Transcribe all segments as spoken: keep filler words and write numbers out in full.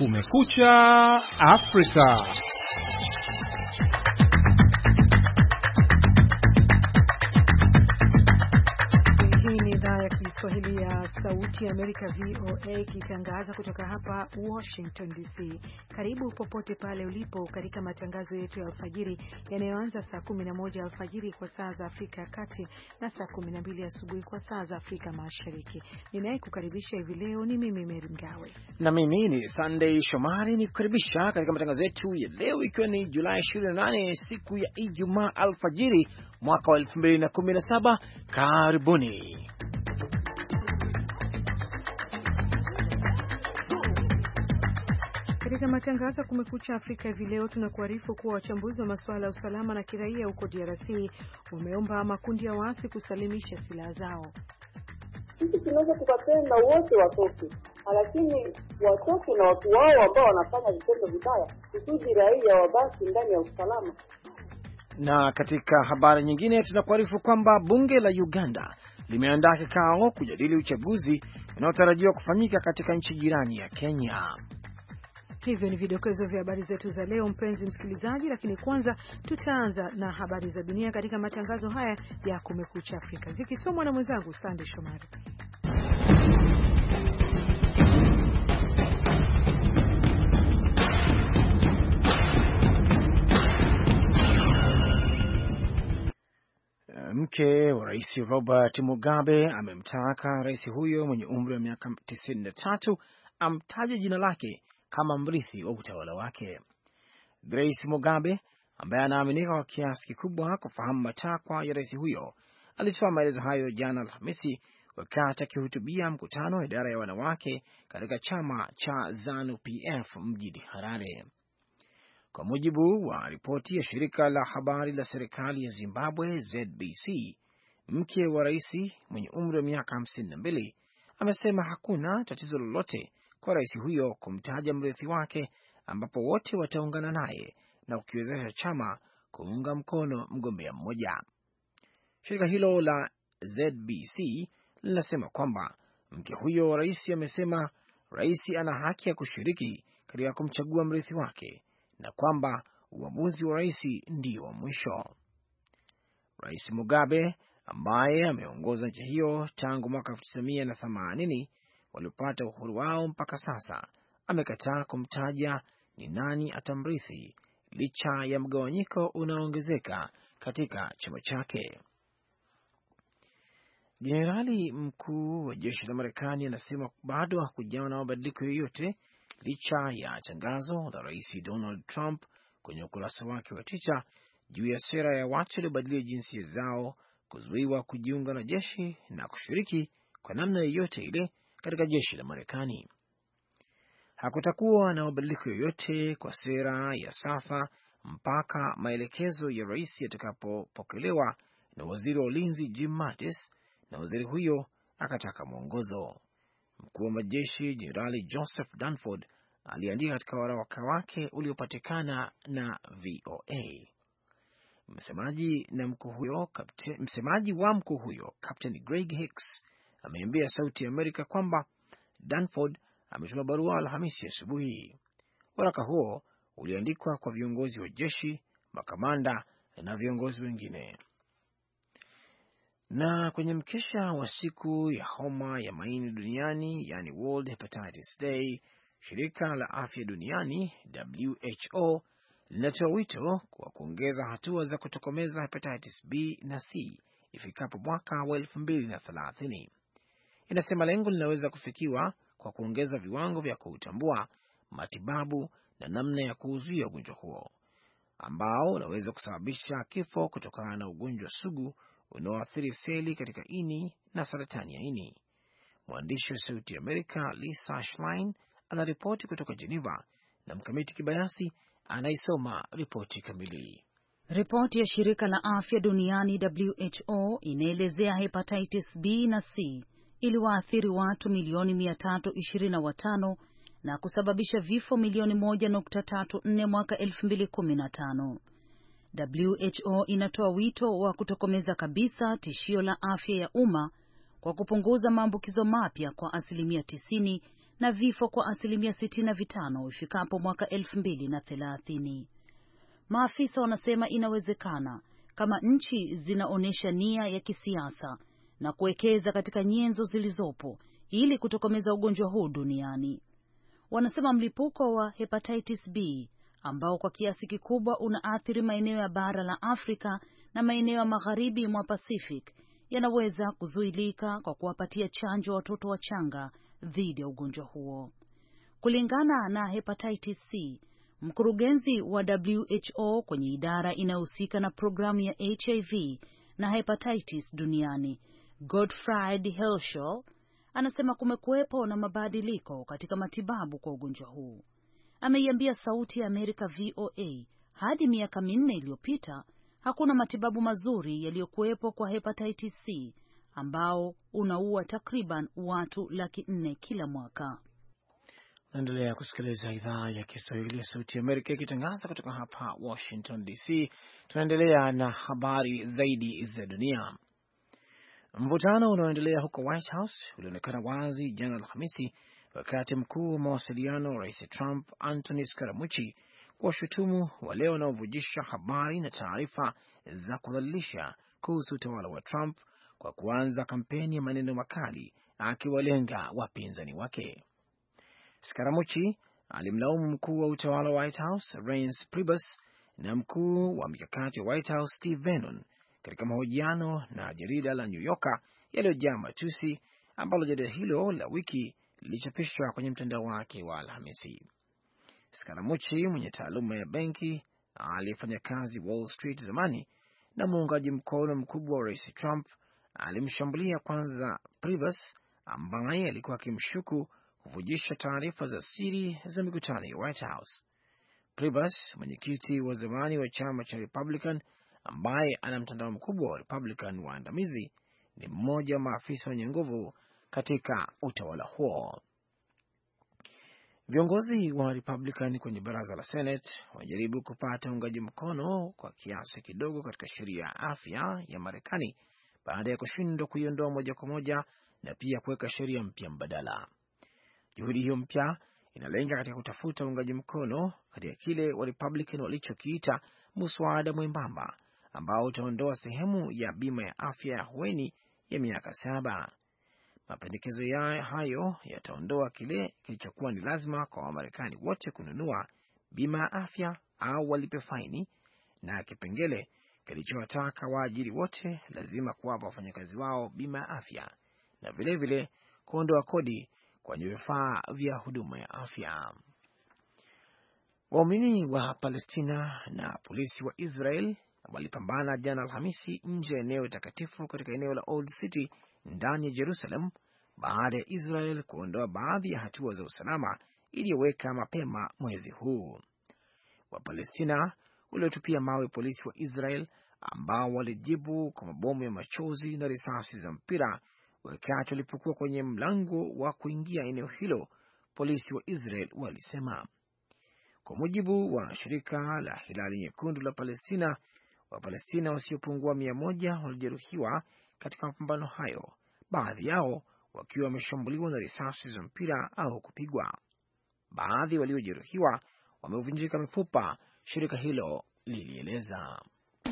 Kumekucha Afrika. Kiswahili ya Sauti ya Amerika V O A ikitangaza kutoka hapa Washington D C. Karibu popote pale ulipo katika matangazo yetu ya alfajiri yanayoanza saa kumi na moja alfajiri kwa saa za Afrika ya Kati na saa kumi na mbili asubuhi kwa saa za Afrika Mashariki. Ninayekukaribisha hivi leo ni mimi Mary Mgawe. Na mimi ni Sunday Shomari nikukaribisha katika matangazo yetu ya leo ikiwa ni Julai ishirini na nane siku ya Ijumaa alfajiri mwaka wa elfu mbili na kumi na saba. Karibuni. Katika matangazo Kumekucha Afrika hivi leo tunakuarifu kuwa wachambuzi wa masuala ya usalama na kiraia huko D R C wameomba makundi ya waasi kusalimisha silaha zao. Sisi tunaweza tukapenda wote watoke, lakini watoke na watu wao ambao wanafanya vitendo vibaya, kusudi raia wabaki ndani ya usalama. Na katika habari nyingine tunakuarifu kwamba bunge la Uganda limeandaa kikao kujadili uchaguzi unaotarajiwa kufanyika katika nchi jirani ya Kenya. Hivyo ni vidokezo vya habari zetu za leo, mpenzi msikilizaji, lakini kwanza tutaanza na habari za dunia katika matangazo haya ya Kumekucha Afrika, zikisomwa na mwenzangu Sunday Shomari. Mke wa Rais Robert Mugabe amemtaka rais huyo mwenye umri wa miaka tisini na tatu amtaje jina lake kama mrithi wa utawala wake. Grace Mugabe, ambaye anaaminika kwa kiasi kikubwa kufahamu matakwa ya rais huyo, alitoa maelezo hayo jana Alhamisi wakati akihutubia mkutano wa idara ya wanawake katika chama cha ZANU P F mjini Harare. Kwa mujibu wa ripoti ya shirika la habari la serikali ya Zimbabwe Z B C, mke wa rais mwenye umri wa miaka hamsini na mbili amesema hakuna tatizo lolote kwa rais huyo kumtaja mrithi wake, ambapo wote wataungana naye na kukiwezesha chama kuunga mkono mgombea mmoja. Shirika hilo la Z B C linasema kwamba mke huyo wa rais amesema rais ana haki ya kushiriki katika kumchagua mrithi wake na kwamba uamuzi wa rais ndio wa mwisho. Rais Mugabe, ambaye ameongoza nchi hiyo tangu mwaka elfu tisa mia themanini walipata uhuru wao mpaka sasa, amekataa kumtaja ni nani atamrithi licha ya mgawanyiko unaoongezeka katika chama chake. Jenerali mkuu wa jeshi la Marekani anasema bado hakujawa na mabadiliko yoyote licha ya tangazo la Rais Donald Trump kwenye ukurasa wake wa Twitter juu ya sera ya watu waliobadili jinsia zao kuzuiwa kujiunga na jeshi na kushiriki kwa namna yoyote ile katika jeshi la Marekani. Hakutakuwa na mabadiliko yoyote kwa sera ya sasa mpaka maelekezo ya rais yatakapopokelewa na waziri wa ulinzi Jim Mattis, na waziri huyo akataka mwongozo. Mkuu wa majeshi Jenerali Joseph Dunford aliandika katika waraka wake uliopatikana na V O A. Msemaji na mkuu huyo, kapte, msemaji wa mkuu huyo Captain Greg Hicks ameambia Sauti ya Amerika kwamba Dunford ametuma barua Alhamisi asubuhi. Waraka huo uliandikwa kwa viongozi wa jeshi, makamanda na viongozi wengine. Na kwenye mkesha wa siku ya homa ya maini duniani, yani World Hepatitis Day, shirika la afya duniani W H O linatoa wito kwa kuongeza hatua za kutokomeza hepatitis B na C ifikapo mwaka wa elfu mbili na thelathini. Inasema lengo linaweza kufikiwa kwa kuongeza viwango vya kuutambua, matibabu na namna ya kuuzuia ugonjwa huo ambao unaweza kusababisha kifo kutokana na ugonjwa sugu unaoathiri seli katika ini na saratani ya ini. Mwandishi wa Sauti ya Amerika Lisa Schlein anaripoti kutoka Geneva na Mkamiti Kibayasi anaisoma ripoti kamili. Ripoti ya shirika la afya duniani W H O inaelezea hepatitis B na C iliwaathiri watu milioni mia tatu ishirini na watano na kusababisha vifo milioni moja nukta tatu nne mwaka elfu mbili kumi na tano. W H O inatoa wito wa kutokomeza kabisa tishio la afya ya umma kwa kupunguza maambukizo mapya kwa asilimia tisini na vifo kwa asilimia sitini na vitano ifikapo mwaka elfu mbili na thelathini. Maafisa wanasema inawezekana kama nchi zinaonyesha nia ya kisiasa na kuwekeza katika nyenzo zilizopo ili kutokomeza ugonjwa huu duniani. Wanasema mlipuko wa hepatitis B ambao kwa kiasi kikubwa unaathiri maeneo ya bara la Afrika na maeneo ya magharibi mwa Pacific yanaweza kuzuilika kwa kuwapatia chanjo watoto wachanga dhidi ya ugonjwa huo. Kulingana na hepatitis C, mkurugenzi wa W H O kwenye idara inayohusika na programu ya H I V na hepatitis duniani, Godfried Herschel, anasema kumekuwepo na mabadiliko katika matibabu kwa ugonjwa huu. Ameiambia Sauti ya Amerika V O A hadi miaka minne iliyopita hakuna matibabu mazuri yaliyokuwepo kwa hepatitis C ambao unaua takriban watu laki nne kila mwaka. Naendelea kusikiliza idhaa ya Kiswahili ya Sauti ya Amerika ikitangaza kutoka hapa Washington D C. Tunaendelea na habari zaidi za dunia. Mvutano unaoendelea huko White House ulionekana wazi jana Alhamisi wakati mkuu wa mawasiliano Rais Trump Anthony Scaramucci kuwashutumu wale wanaovujisha habari na taarifa za kudhalilisha kuhusu utawala wa Trump kwa kuanza kampeni ya maneno makali akiwalenga wapinzani wake. Scaramucci alimlaumu mkuu wa utawala wa White House Reince Priebus na mkuu wa mikakati wa White House Steve Bannon katika mahojiano na jarida la New Yorker yaliyojaa matusi ambalo jarida hilo la wiki lilichapishwa kwenye mtandao wake wa Alhamisi. Scaramucci mwenye taaluma ya benki aliyefanya kazi Wall Street zamani na muungaji mkono mkubwa wa Rais Trump alimshambulia kwanza Priebus ambaye alikuwa akimshuku kuvujisha taarifa za siri za mikutano ya White House. Priebus, mwenyekiti wa zamani wa chama cha Republican ambaye ana mtandao mkubwa wa Republican waandamizi, ni mmoja wa maafisa wenye nguvu katika utawala huo. Viongozi wa Republican kwenye baraza la Senate wanajaribu kupata uungaji mkono kwa kiasi kidogo katika sheria ya afya ya Marekani baada ya kushindwa kuiondoa moja kwa moja na pia kuweka sheria mpya mbadala. Juhudi hiyo mpya inalenga katika kutafuta uungaji mkono katika kile wa Republican walichokiita muswada mwembamba ambao utaondoa sehemu ya bima ya afya ya hueni ya miaka saba. Mapendekezo ya hayo yataondoa kile kilichokuwa ni lazima kwa Wamarekani wote kununua bima ya afya au walipe faini, na kipengele kilichowataka waajiri wote lazima kuwapa wafanyakazi wao bima ya afya, na vile vile kuondoa kodi kwenye vifaa vya huduma ya afya. Waumini wa Palestina na polisi wa Israel walipambana jana Alhamisi nje ya eneo takatifu katika eneo la Old City ndani ya Jerusalem baada ya Israel kuondoa baadhi ya hatua za usalama iliyoweka mapema mwezi huu. Wapalestina waliotupia mawe polisi wa Israel ambao walijibu kwa mabomu ya machozi na risasi za mpira wakati walipokuwa kwenye mlango wa kuingia eneo hilo, polisi wa Israel walisema. Kwa mujibu wa shirika la Hilali Nyekundu la Palestina, Wapalestina wasiopungua mia moja walijeruhiwa katika mapambano hayo, baadhi yao wakiwa wameshambuliwa na risasi za mpira au kupigwa. Baadhi waliojeruhiwa wamevunjika mifupa, shirika hilo lilieleza.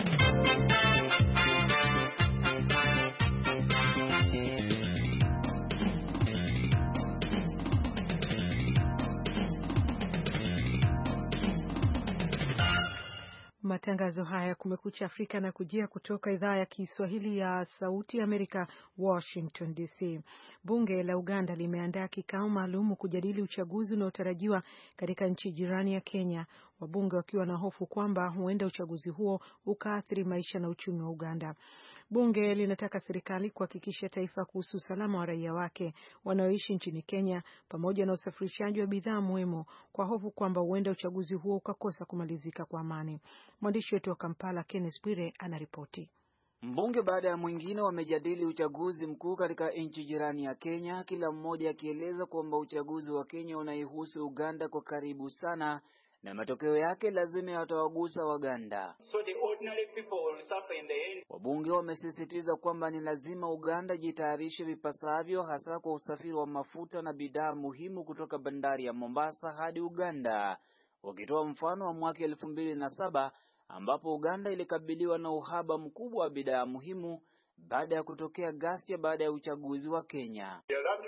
Matangazo haya Kumekucha Afrika na kujia kutoka idhaa ya Kiswahili ya Sauti ya Amerika, Washington D C. Bunge la Uganda limeandaa kikao maalum kujadili uchaguzi unaotarajiwa katika nchi jirani ya Kenya, wabunge wakiwa na hofu kwamba huenda uchaguzi huo ukaathiri maisha na uchumi wa Uganda. Bunge linataka serikali kuhakikisha taifa kuhusu usalama wa raia wake wanaoishi nchini Kenya pamoja na usafirishaji wa bidhaa muhimu, kwa hofu kwamba huenda uchaguzi huo ukakosa kumalizika kwa amani. Mwandishi wetu wa Kampala Kenneth Bwire anaripoti. Mbunge baada ya mwingine wamejadili uchaguzi mkuu katika nchi jirani ya Kenya, kila mmoja akieleza kwamba uchaguzi wa Kenya unaihusu Uganda kwa karibu sana na matokeo yake lazima yatawagusa Waganda. So the ordinary people will suffer in the end. Wabunge wamesisitiza kwamba ni lazima Uganda jitayarishe vipasavyo, hasa kwa usafiri wa mafuta na bidhaa muhimu kutoka bandari ya Mombasa hadi Uganda, wakitoa mfano wa mwaka elfu mbili na saba ambapo Uganda ilikabiliwa na uhaba mkubwa wa bidhaa muhimu baada ya kutokea ghasia baada ya uchaguzi wa Kenya.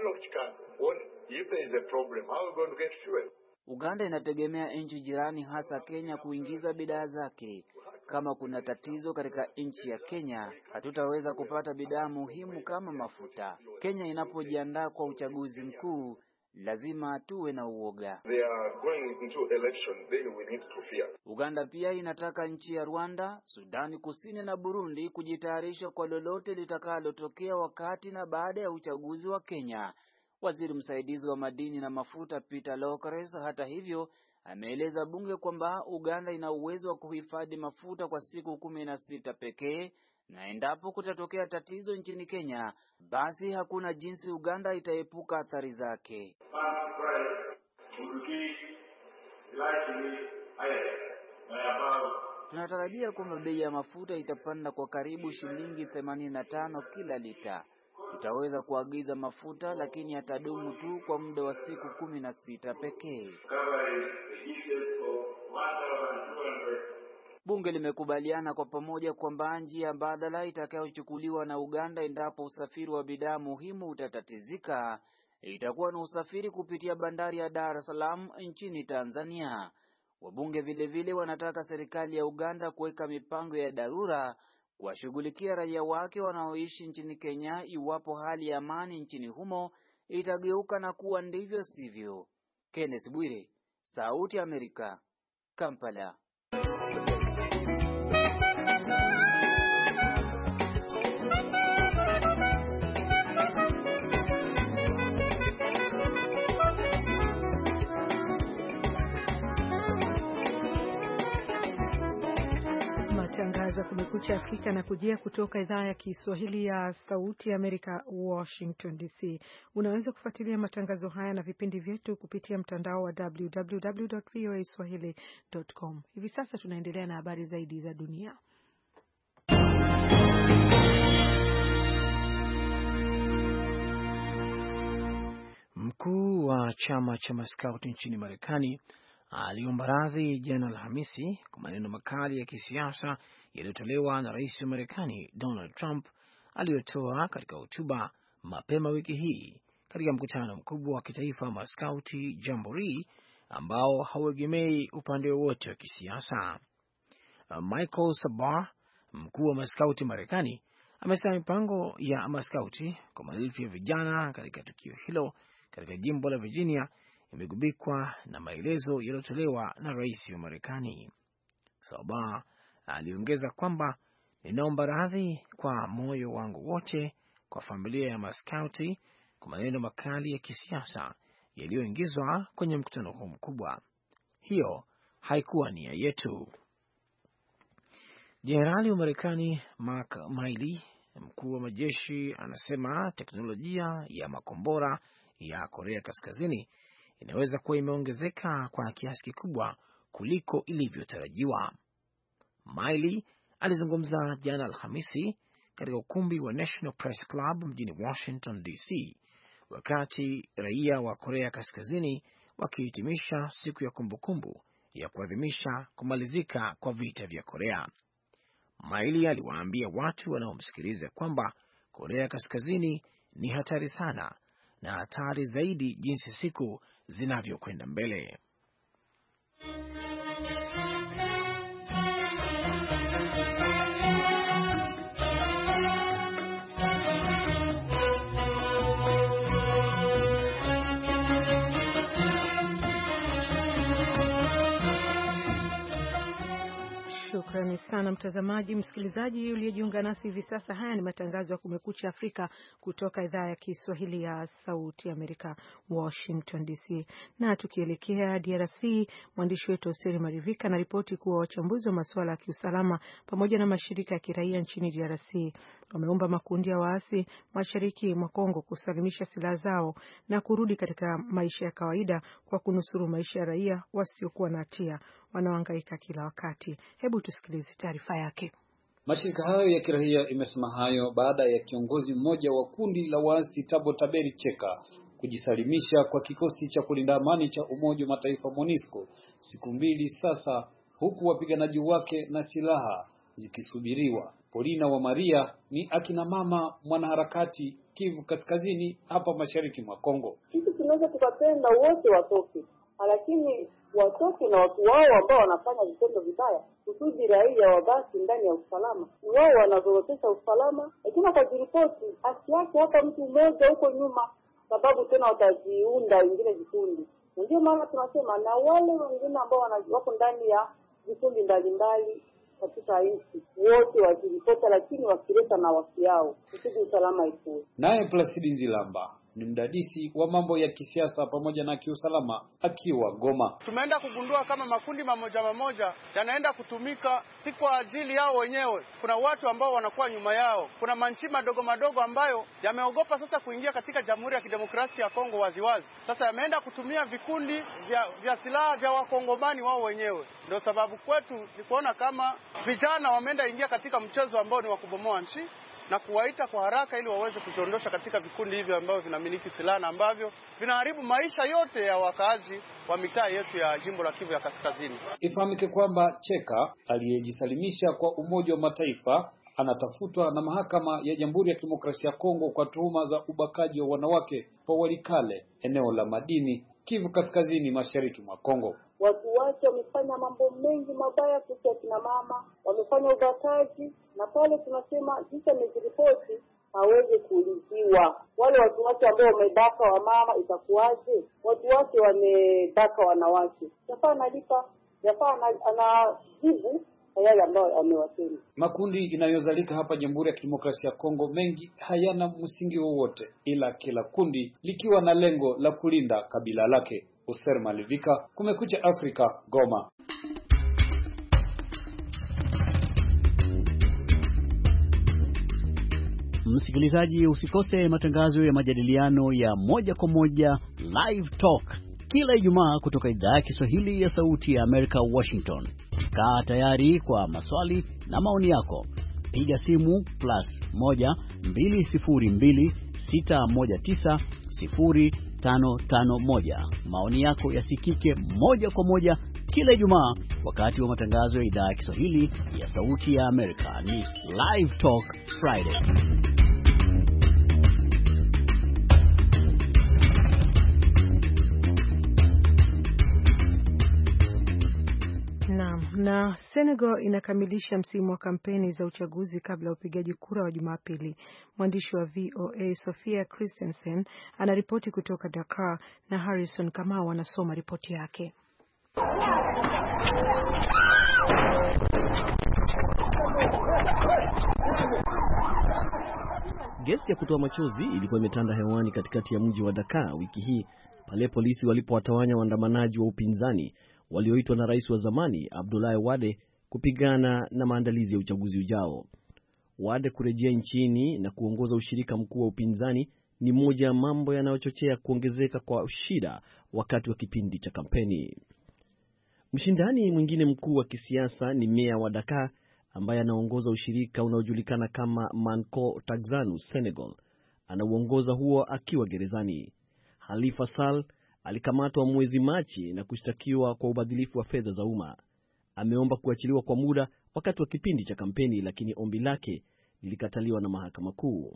Uganda inategemea nchi jirani hasa Kenya kuingiza bidhaa zake. Kama kuna tatizo katika nchi ya Kenya, hatutaweza kupata bidhaa muhimu kama mafuta. Kenya inapojiandaa kwa uchaguzi mkuu, lazima tuwe na uoga. They are going into election, then we need to fear. Uganda pia inataka nchi ya Rwanda, Sudani Kusini na Burundi kujitayarisha kwa lolote litakalotokea wakati na baada ya uchaguzi wa Kenya. Waziri msaidizi wa madini na mafuta Peter Lokres, hata hivyo, ameeleza bunge kwamba Uganda ina uwezo wa kuhifadhi mafuta kwa siku kumi na sita pekee, na endapo kutatokea tatizo nchini Kenya, basi hakuna jinsi Uganda itaepuka athari zake. Tunatarajia kwamba bei ya mafuta itapanda kwa karibu shilingi themanini na tano kila lita. Tutaweza kuagiza mafuta, lakini yatadumu tu kwa muda wa siku kumi na sita pekee. Bunge limekubaliana kwa pamoja kwamba njia mbadala itakayochukuliwa na Uganda endapo usafiri wa bidhaa muhimu utatatizika itakuwa na usafiri kupitia bandari ya Dar es Salaam nchini Tanzania. Wabunge vile vile wanataka serikali ya Uganda kuweka mipango ya dharura kuwashughulikia raia wake wanaoishi nchini Kenya iwapo hali ya amani nchini humo itageuka na kuwa ndivyo sivyo. Kenneth Bwire, Sauti ya Amerika, Kampala. Matangazo ya Kumekucha Afrika na kujia kutoka idhaa ya Kiswahili ya Sauti ya Amerika, Washington D C. Unaweza kufuatilia matangazo haya na vipindi vyetu kupitia mtandao wa w w w dot v o a swahili dot com. Hivi sasa tunaendelea na habari zaidi za dunia. Mkuu wa chama cha maskauti nchini Marekani aliomba radhi jana Alhamisi kwa maneno makali ya kisiasa yaliyotolewa na rais wa Marekani Donald Trump aliyotoa katika hotuba mapema wiki hii katika mkutano mkubwa wa kitaifa wa maskauti Jamboree ambao hauegemei upande wowote wa kisiasa. Michael Sabar, mkuu wa maskauti Marekani, amesema mipango ya maskauti kwa maelfu ya vijana katika tukio hilo katika jimbo la Virginia imegubikwa na maelezo yaliyotolewa na rais wa Marekani. Sabar aliongeza kwamba, ninaomba radhi kwa moyo wangu wote kwa familia ya maskauti kwa maneno makali ya kisiasa yaliyoingizwa kwenye mkutano huu mkubwa. Hiyo haikuwa nia yetu. Jenerali wa Marekani Mark Milley, mkuu wa majeshi, anasema teknolojia ya makombora ya Korea Kaskazini inaweza kuwa imeongezeka kwa kiasi kikubwa kuliko ilivyotarajiwa. Milley alizungumza jana Alhamisi katika ukumbi wa National Press Club mjini Washington D C wakati raia wa Korea Kaskazini wakihitimisha siku ya kumbukumbu ya kuadhimisha kumalizika kwa vita vya Korea. Milley aliwaambia watu wanaomsikiliza kwamba Korea Kaskazini ni hatari sana na hatari zaidi jinsi siku zinavyokwenda mbele. Shukrani sana mtazamaji, msikilizaji uliyejiunga nasi hivi sasa. Haya ni matangazo ya Kumekucha Afrika kutoka idhaa ya Kiswahili ya Sauti Amerika, Washington D C. Na tukielekea D R C, mwandishi wetu Osteri Marivika na ripoti kuwa wachambuzi wa masuala ya kiusalama pamoja na mashirika ya kiraia nchini D R C wameomba makundi ya waasi mashariki mwa Kongo kusalimisha silaha zao na kurudi katika maisha ya kawaida kwa kunusuru maisha ya raia wasiokuwa na hatia wanaohangaika kila wakati. Hebu tusikilize taarifa yake. Mashirika hayo ya kiraia imesema hayo baada ya kiongozi mmoja wa kundi la waasi Tabo Taberi Cheka kujisalimisha kwa kikosi cha kulinda amani cha Umoja wa Mataifa MONUSCO siku mbili sasa, huku wapiganaji wake na silaha zikisubiriwa. Polina wa Maria ni akina mama mwanaharakati Kivu Kaskazini hapa mashariki mwa Kongo. Sisi tunaweza tukapenda wote watoke, lakini watoke na watu wao ambao wanafanya vitendo vibaya, kusudi raia wabaki ndani ya usalama. Wao wanazorotesha usalama, lakini kwa ripoti asiache hapa mtu mmoja huko nyuma, sababu tena watajiunda wengine vikundi. Ndio maana tunasema na wale wengine ambao wako ndani ya vikundi mbalimbali katika nchi wote wajiripota, lakini wakileta na waki yao kusudi usalama ikue. Naye Placidi Nzilamba ni mdadisi wa mambo ya kisiasa pamoja na kiusalama akiwa Goma. Tumeenda kugundua kama makundi mamoja mamoja yanaenda kutumika si kwa ajili yao wenyewe. Kuna watu ambao wanakuwa nyuma yao. Kuna manchi madogo madogo ambayo yameogopa sasa kuingia katika Jamhuri ya Kidemokrasia ya Kongo waziwazi. Sasa yameenda kutumia vikundi vya, vya silaha vya wakongomani wao wenyewe. Ndio sababu kwetu ni kuona kama vijana wameenda ingia katika mchezo ambao ni wa kubomoa nchi na kuwaita kwa haraka ili waweze kujiondosha katika vikundi hivyo ambavyo vinamiliki silaha na ambavyo vinaharibu maisha yote ya wakazi wa mitaa yetu ya jimbo la Kivu ya Kaskazini. Ifahamike kwamba Cheka aliyejisalimisha kwa Umoja wa Mataifa anatafutwa na mahakama ya Jamhuri ya Kidemokrasia ya Kongo kwa tuhuma za ubakaji wa wanawake pa Walikale, eneo la madini, Kivu Kaskazini, mashariki mwa Kongo. Watu wake wamefanya mambo mengi mabaya kwa kina mama, wamefanya ubakaji, na pale tunasema jinsi amejiripoti hawezi kuuliziwa. Wale watu wake ambao wamebaka wa mama itakuwaje? Watu wake wamebaka wanawake, yafaa analipa, yafaa anajibu yale ambayo amewatenda. Makundi inayozalika hapa Jamhuri ya Kidemokrasia ya Kongo mengi hayana msingi wowote, ila kila kundi likiwa na lengo la kulinda kabila lake. Oser Malivika, Kumekucha Afrika, Goma. Msikilizaji, usikose matangazo ya majadiliano ya moja kwa moja Live Talk kila Ijumaa kutoka idhaa ya Kiswahili ya Sauti ya Amerika, Washington. Kaa tayari kwa maswali na maoni yako. Piga simu plus moja mbili sifuri mbili sita moja tisa sifuri tano tano moja. Maoni yako yasikike moja kwa moja kila Ijumaa wakati wa matangazo ya idhaa ya Kiswahili ya Sauti ya Amerika. Ni Live Talk Friday. Na, na Senegal inakamilisha msimu wa kampeni za uchaguzi kabla ya upigaji kura wa Jumapili. Mwandishi wa V O A Sophia Christensen anaripoti kutoka Dakar na Harrison Kamau anasoma ripoti yake. Gesi ya kutoa machozi ilikuwa imetanda hewani katikati ya mji wa Dakar wiki hii pale polisi walipowatawanya waandamanaji wa upinzani walioitwa na rais wa zamani Abdoulaye Wade kupigana na maandalizi ya uchaguzi ujao. Wade kurejea nchini na kuongoza ushirika mkuu wa upinzani ni moja ya mambo yanayochochea kuongezeka kwa shida wakati wa kipindi cha kampeni. Mshindani mwingine mkuu wa kisiasa ni meya wa Dakar ambaye anaongoza ushirika unaojulikana kama Manko Tagzanu Senegal. Anauongoza huo akiwa gerezani. Halifa Sall alikamatwa mwezi Machi na kushtakiwa kwa ubadhilifu wa fedha za umma. Ameomba kuachiliwa kwa muda wakati wa kipindi cha kampeni, lakini ombi lake lilikataliwa na mahakama kuu.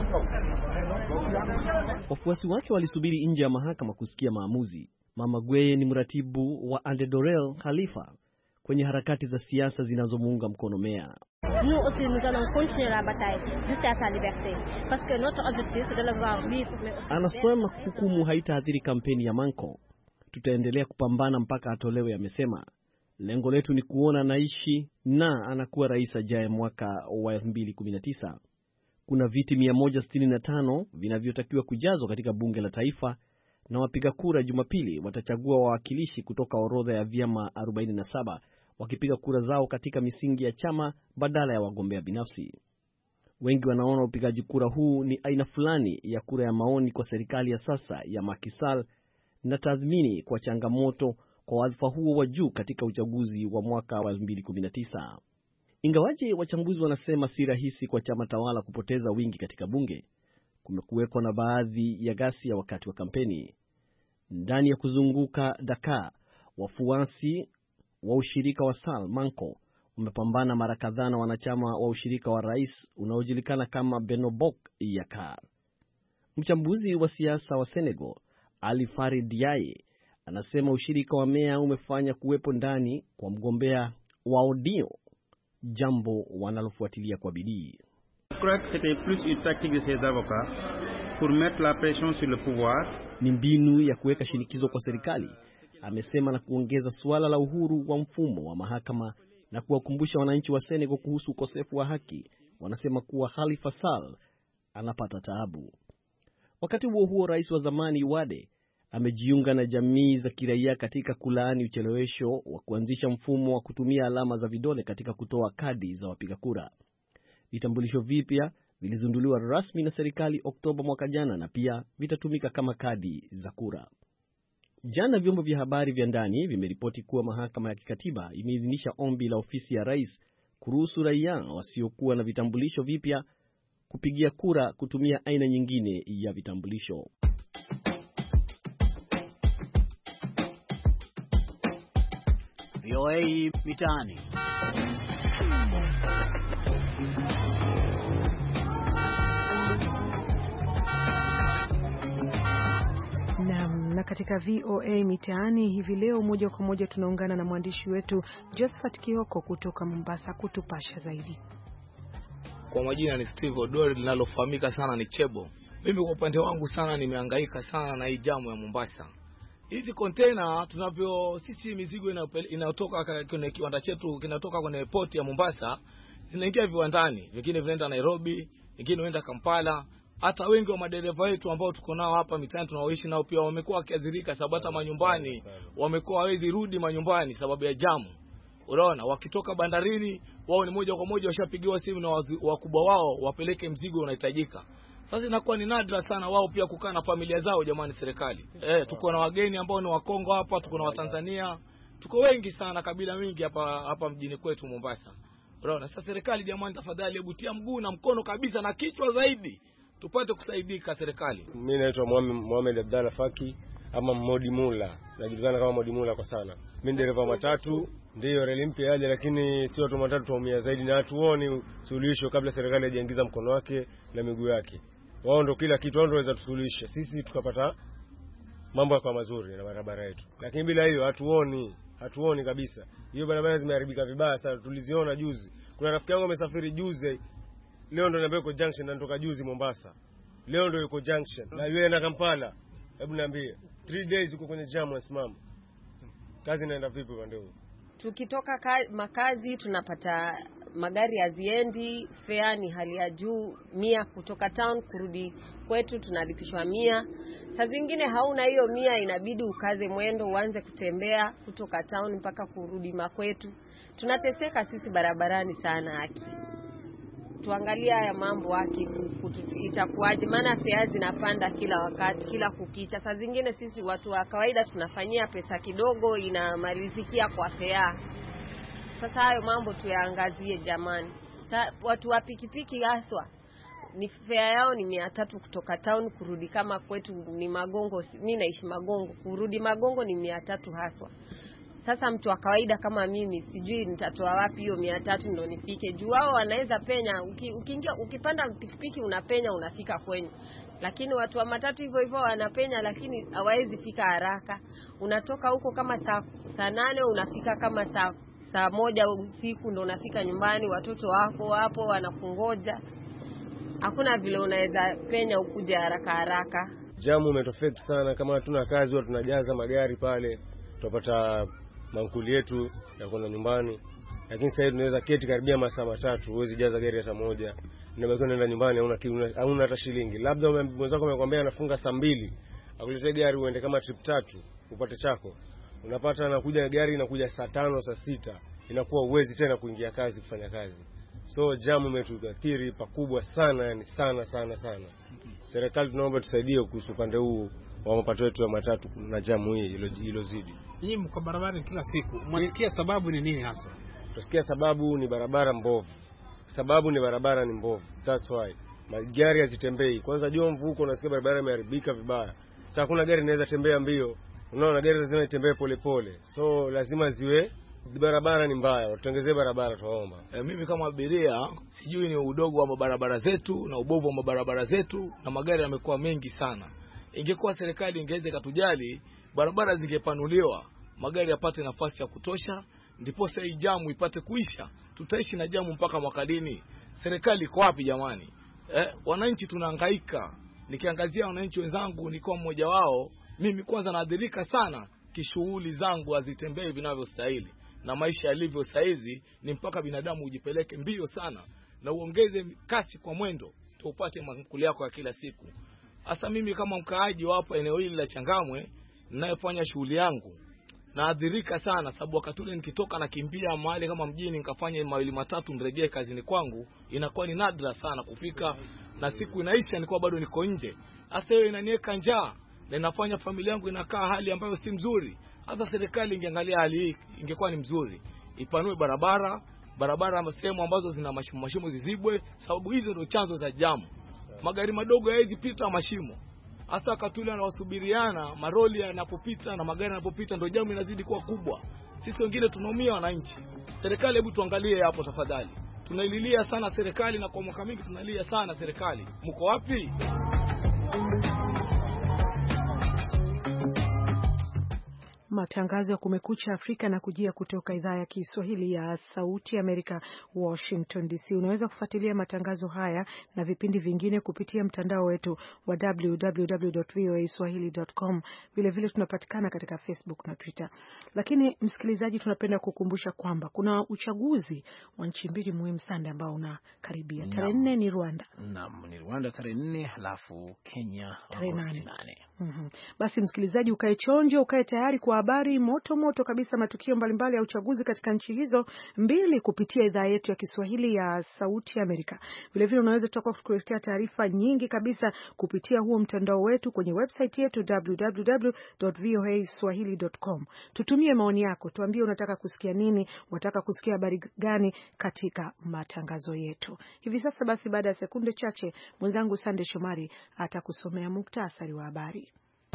Wafuasi wake walisubiri nje ya mahakama kusikia maamuzi. Mama Gweye ni mratibu wa Andedorel Khalifa kwenye harakati za siasa zinazomuunga mkono meya. Nous aussi nous allons continuer la bataille jusqu'à sa liberté parce que notre objectif c'est de le voir libre mais aussi. Anasema hukumu haitaathiri kampeni ya Manko. Tutaendelea kupambana mpaka atolewe, amesema. Lengo letu ni kuona anaishi na anakuwa rais ajaye mwaka wa elfu mbili kumi na tisa. Kuna viti mia moja sitini na tano vinavyotakiwa kujazwa katika bunge la taifa, na wapiga kura Jumapili watachagua wawakilishi kutoka orodha ya vyama arobaini na saba, wakipiga kura zao katika misingi ya chama badala ya wagombea binafsi. Wengi wanaona upigaji kura huu ni aina fulani ya kura ya maoni kwa serikali ya sasa ya Macky Sall na tathmini kwa changamoto kwa wadhifa huo wa juu katika uchaguzi wa mwaka wa elfu mbili kumi na tisa. Ingawaje wachambuzi wanasema si rahisi kwa chama tawala kupoteza wingi katika bunge, kumekuweko na baadhi ya ghasia wakati wa kampeni. Ndani ya kuzunguka Dakar, wafuasi wa ushirika wa Sall Manko wamepambana mara kadhaa na wanachama wa ushirika wa rais unaojulikana kama Benno Bokk Yakaar. Mchambuzi wa siasa wa Senegal, Ali Farid Diaye, anasema ushirika wa Mea umefanya kuwepo ndani kwa mgombea wa Odio, jambo wanalofuatilia kwa bidii. Ni mbinu ya kuweka shinikizo kwa serikali, amesema, na kuongeza suala la uhuru wa mfumo wa mahakama na kuwakumbusha wananchi wa Senegal kuhusu ukosefu wa haki. Wanasema kuwa Khalifa Sall anapata taabu. Wakati huo huo, rais wa zamani Wade amejiunga na jamii za kiraia katika kulaani uchelewesho wa kuanzisha mfumo wa kutumia alama za vidole katika kutoa kadi za wapiga kura. Vitambulisho vipya vilizinduliwa rasmi na serikali Oktoba mwaka jana na pia vitatumika kama kadi za kura. Jana vyombo vya habari vya ndani vimeripoti kuwa mahakama ya kikatiba imeidhinisha ombi la ofisi ya rais kuruhusu raia wasiokuwa na vitambulisho vipya kupigia kura kutumia aina nyingine ya vitambulisho. V O A Mitaani. Na katika V O A Mitaani hivi leo moja kwa moja tunaungana na mwandishi wetu Josephat Kioko kutoka Mombasa kutupasha zaidi. Kwa majina ni Steve Odori, linalofahamika sana ni Chebo. Mimi kwa upande wangu sana nimehangaika sana na hii jamu ya Mombasa. Hizi container tunavyo sisi mizigo inayotoka kwenye kiwanda chetu, kinatoka kwenye port ya Mombasa, zinaingia viwandani, vingine vinaenda Nairobi, vingine huenda Kampala. Hata wengi wa madereva wetu ambao tuko nao hapa mitaani tunaoishi nao pia wamekuwa wakiadhirika, sababu hata manyumbani wamekuwa hawezi rudi manyumbani sababu ya jamu. Unaona, wakitoka bandarini wao ni moja kwa moja washapigiwa simu na wakubwa wao wapeleke mzigo unahitajika. Sasa inakuwa ni nadra sana wao pia kukaa na familia zao. Jamani serikali, eh tuko na wageni ambao ni wa Kongo hapa, tuko na Watanzania, tuko wengi sana, kabila mingi hapa hapa mjini kwetu Mombasa. Unaona, sasa serikali jamani, tafadhali hebu tia mguu na mkono kabisa na kichwa zaidi tupate kusaidika serikali. Mimi naitwa Mohamed Abdalla Faki ama Modi Mula, najulikana kama Modi Mula kwa sana. Mimi dereva matatu, ndio reli mpya yaje, lakini sio watu matatu tuumia zaidi na hatuoni suluhisho kabla serikali haijaingiza mkono wake na miguu yake. Wao ndio kila kitu, wao ndio waweza tusuluhisha sisi tukapata mambo yako mazuri na barabara yetu. Lakini bila hiyo hatuoni, hatuoni kabisa. Hiyo barabara zimeharibika vibaya sana, tuliziona juzi. Kuna rafiki yangu amesafiri juzi, leo ndo niambia yuko junction na natoka juzi Mombasa. Leo ndo yuko junction na yeye na Kampala. Hebu niambie, three days uko kwenye jam unasimama. Kazi inaenda vipi kwa ndio? Tukitoka makazi tunapata magari haziendi, fare ni hali ya juu, mia kutoka town kurudi kwetu tunalipishwa mia. Saa zingine hauna hiyo mia, inabidi ukaze mwendo uanze kutembea kutoka town mpaka kurudi makwetu. Tunateseka sisi barabarani sana haki. Tuangalia haya mambo haki itakuwaje, maana fare zinapanda kila wakati, kila kukicha. Saa zingine sisi watu wa kawaida tunafanyia pesa kidogo inamalizikia kwa fare. Sasa hayo mambo tuyaangazie jamani. Sa, watu wa pikipiki haswa ni fare yao ni mia tatu kutoka town kurudi, kama kwetu ni Magongo, mimi naishi Magongo, kurudi Magongo ni mia tatu haswa. Sasa mtu wa kawaida kama mimi sijui nitatoa wapi hiyo mia tatu ndo nifike. Juu wao wanaweza penya, ukiingia uki ukipanda pikipiki unapenya unafika kwenye. Lakini watu wa matatu hivyo hivyo wanapenya lakini hawawezi fika haraka. Unatoka huko kama saa saa nane unafika kama saa saa moja usiku ndo unafika nyumbani, watoto wako hapo wanakungoja. Hakuna vile unaweza penya ukuje haraka haraka. Jamu umetofect sana, kama hatuna kazi watu tunajaza magari pale. Tupata mankuli yetu ya kwenda nyumbani. Lakini sasa tunaweza keti karibia masaa matatu uwezi jaza gari hata moja. Unabaki unaenda nyumbani hauna hauna hata shilingi. Labda mwenzako amekwambia anafunga saa mbili, akuletee gari uende kama trip tatu upate chako. Unapata anakuja gari inakuja saa tano saa sita, inakuwa uwezi tena kuingia kazi kufanya kazi. So jamu imetuathiri pakubwa sana, yani sana sana sana. Serikali tunaomba tusaidie kuhusu upande huu wa mapato yetu ya matatu na jamu hii ilozidi. Nyinyi mko barabarani kila siku. Mwasikia sababu ni nini hasa? Tusikia sababu ni barabara mbovu. Sababu ni barabara ni mbovu. That's why magari hazitembei. Kwanza Jomvu huko unasikia barabara imeharibika vibaya. Sasa kuna gari inaweza tembea mbio. Unaona gari lazima itembee pole pole. So lazima ziwe barabara ni mbaya. Watengezee barabara tuwaomba. E, mimi kama abiria sijui ni udogo wa barabara zetu na ubovu wa barabara zetu na magari yamekuwa mengi sana. Ingekuwa serikali ingeweza katujali, barabara zingepanuliwa, magari yapate nafasi ya kutosha, ndipo sasa hii jamu ipate kuisha. Tutaishi na jamu mpaka mwaka lini? Serikali iko wapi jamani? Eh, wananchi tunahangaika. Nikiangazia wananchi wenzangu niko mmoja wao, mimi kwanza naadhirika sana kishughuli zangu hazitembei vinavyostahili. Na maisha yalivyo saizi ni mpaka binadamu ujipeleke mbio sana na uongeze kasi kwa mwendo tupate makuli yako ya kila siku. Hasa mimi kama mkaaji wa hapa eneo hili la Changamwe ninayofanya shughuli yangu naadhirika sana, sababu wakati ule nikitoka na kimbia mahali kama mjini nikafanya mawili matatu nirejee kazini kwangu, inakuwa ni nadra sana kufika na siku inaisha nilikuwa bado niko nje. Hasa hiyo inaniweka njaa na inafanya familia yangu inakaa hali ambayo si mzuri. Hata serikali ingeangalia hali hii ingekuwa ni mzuri. Ipanue barabara, barabara sehemu ambazo zina mashimo mashimo zizibwe, sababu hizo ndio chanzo za jamu. Magari madogo hayaji pita mashimo. Hasa katuli na wasubiriana, maroli yanapopita na magari yanapopita ndio jamu inazidi kuwa kubwa. Sisi wengine tunaumia wananchi. Serikali hebu tuangalie hapo tafadhali. Tunaililia sana serikali na kwa mwaka mingi tunalilia sana serikali. Mko wapi? Matangazo ya Kumekucha Afrika na kujia kutoka idhaa ya Kiswahili ya Sauti Amerika, Washington D C. Unaweza kufuatilia matangazo haya na vipindi vingine kupitia mtandao wetu wa w w w dot v o a swahili dot com. Vile vile tunapatikana katika Facebook na Twitter. Lakini msikilizaji, tunapenda kukumbusha kwamba kuna uchaguzi wa nchi mbili muhimu sana ambao unakaribia. Tarehe nne ni Rwanda. Naam, ni Rwanda tarehe nne, halafu Kenya tarehe nane. Mhm. Basi msikilizaji, ukae chonjo, ukae tayari kwa habari moto moto kabisa, matukio mbalimbali ya uchaguzi katika nchi hizo mbili kupitia idhaa yetu ya Kiswahili ya Sauti Amerika. Vile vile unaweza tutakuwa kukuletea taarifa nyingi kabisa kupitia huo mtandao wetu kwenye website yetu w w w dot v o a swahili dot com. Tutumie maoni yako, tuambie unataka kusikia nini, unataka kusikia habari gani katika matangazo yetu. Hivi sasa basi, baada ya sekunde chache mwenzangu Sande Shomari atakusomea muktasari wa habari.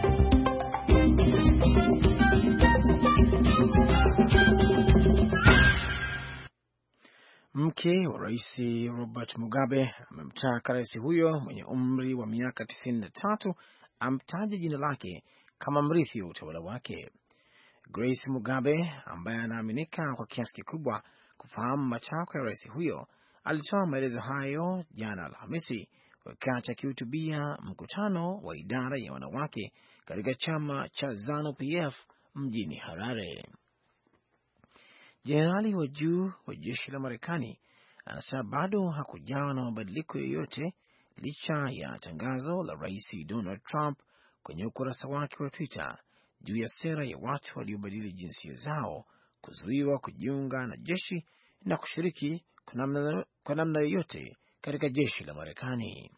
Mke wa Rais Robert Mugabe amemtaka rais huyo mwenye umri wa miaka tisini na tatu amtaje jina lake kama mrithi wa utawala wake. Grace Mugabe, ambaye anaaminika kwa kiasi kikubwa kufahamu matakwa ya rais huyo, alitoa maelezo hayo jana Alhamisi wakati akihutubia mkutano wa idara ya wanawake katika chama cha ZANU P F mjini Harare. Jenerali wa juu wa jeshi la Marekani anasema bado hakujawa na mabadiliko yoyote licha ya tangazo la Rais Donald Trump kwenye ukurasa wake wa Twitter juu ya sera ya watu waliobadili jinsia zao kuzuiwa kujiunga na jeshi na kushiriki kwa namna yoyote katika jeshi la Marekani.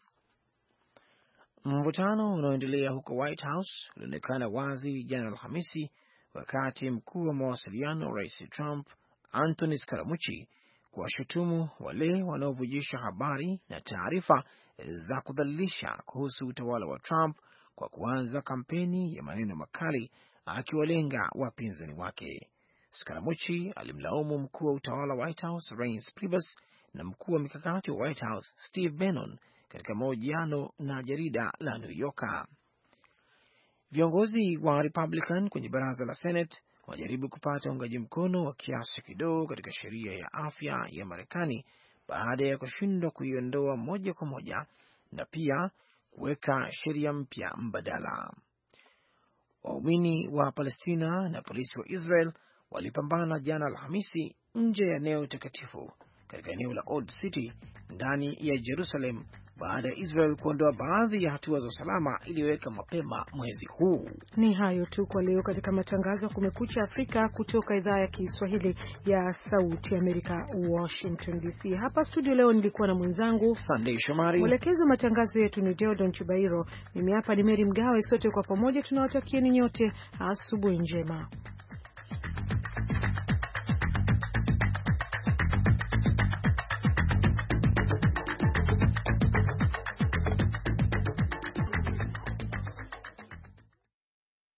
Mvutano unaoendelea huko White House ulionekana wazi jana Alhamisi wakati mkuu wa mawasiliano wa Rais Trump Anthony Scaramucci kuwashutumu wale wanaovujisha habari na taarifa za kudhalilisha kuhusu utawala wa Trump kwa kuanza kampeni ya maneno makali akiwalenga wapinzani wake. Scaramucci alimlaumu mkuu wa utawala wa White House Reince Priebus na mkuu wa mikakati wa White House Steve Bannon katika mahojiano na jarida la New Yorker. Viongozi wa Republican kwenye baraza la Senate wanajaribu kupata uungaji mkono wa kiasi kidogo katika sheria ya afya ya Marekani baada ya kushindwa kuiondoa moja kwa moja na pia kuweka sheria mpya mbadala. Waumini wa Palestina na polisi wa Israel walipambana jana Alhamisi nje ya eneo takatifu katika eneo la Old City ndani ya Jerusalem baada ya Israel kuondoa baadhi ya hatua za usalama iliyoweka mapema mwezi huu. Ni hayo tu kwa leo katika matangazo ya Kumekucha Afrika kutoka idhaa ya Kiswahili ya Sauti Amerika, Washington D C. Hapa studio leo nilikuwa na mwenzangu Sunday Shomari. Mwelekezo wa matangazo yetu ni Deodon Chubairo. Mimi hapa ni Mary Mgawe, sote kwa pamoja tunawatakieni nyote asubuhi njema.